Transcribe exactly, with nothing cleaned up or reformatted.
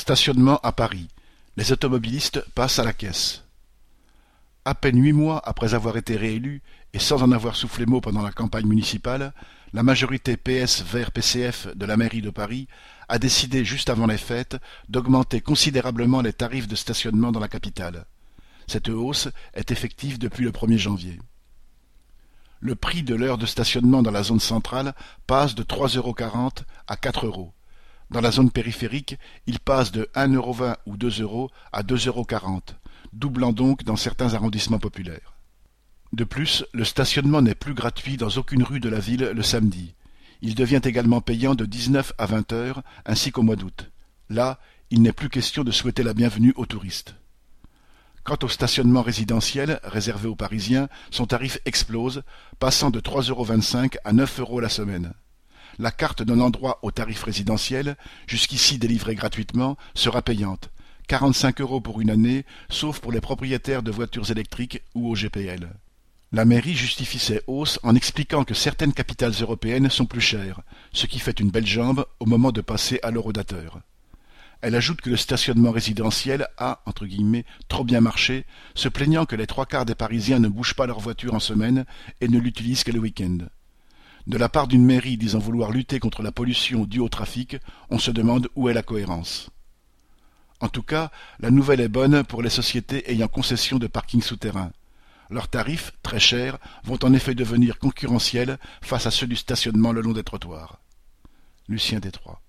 Stationnement à Paris. Les automobilistes passent à la caisse. À peine huit mois après avoir été réélu, et sans en avoir soufflé mot pendant la campagne municipale, la majorité P S vert P C F de la mairie de Paris a décidé juste avant les fêtes d'augmenter considérablement les tarifs de stationnement dans la capitale. Cette hausse est effective depuis le premier janvier. Le prix de l'heure de stationnement dans la zone centrale passe de trois euros quarante à quatre euros. Dans la zone périphérique, il passe de un euro vingt ou deux euros à deux euros quarante, doublant donc dans certains arrondissements populaires. De plus, le stationnement n'est plus gratuit dans aucune rue de la ville le samedi. Il devient également payant de dix-neuf à vingt heures, ainsi qu'au mois d'août. Là, il n'est plus question de souhaiter la bienvenue aux touristes. Quant au stationnement résidentiel, réservé aux Parisiens, son tarif explose, passant de trois euros vingt-cinq à neuf euros la semaine. La carte donnant droit au tarif résidentiel, jusqu'ici délivrée gratuitement, sera payante. quarante-cinq euros pour une année, sauf pour les propriétaires de voitures électriques ou au G P L. La mairie justifie ces hausses en expliquant que certaines capitales européennes sont plus chères, ce qui fait une belle jambe au moment de passer à l'eurodateur. Elle ajoute que le stationnement résidentiel a, entre guillemets, trop bien marché, se plaignant que les trois quarts des Parisiens ne bougent pas leur voiture en semaine et ne l'utilisent que le week-end. De la part d'une mairie disant vouloir lutter contre la pollution due au trafic, on se demande où est la cohérence. En tout cas, la nouvelle est bonne pour les sociétés ayant concession de parking souterrain. Leurs tarifs, très chers, vont en effet devenir concurrentiels face à ceux du stationnement le long des trottoirs. Lucien Détroit.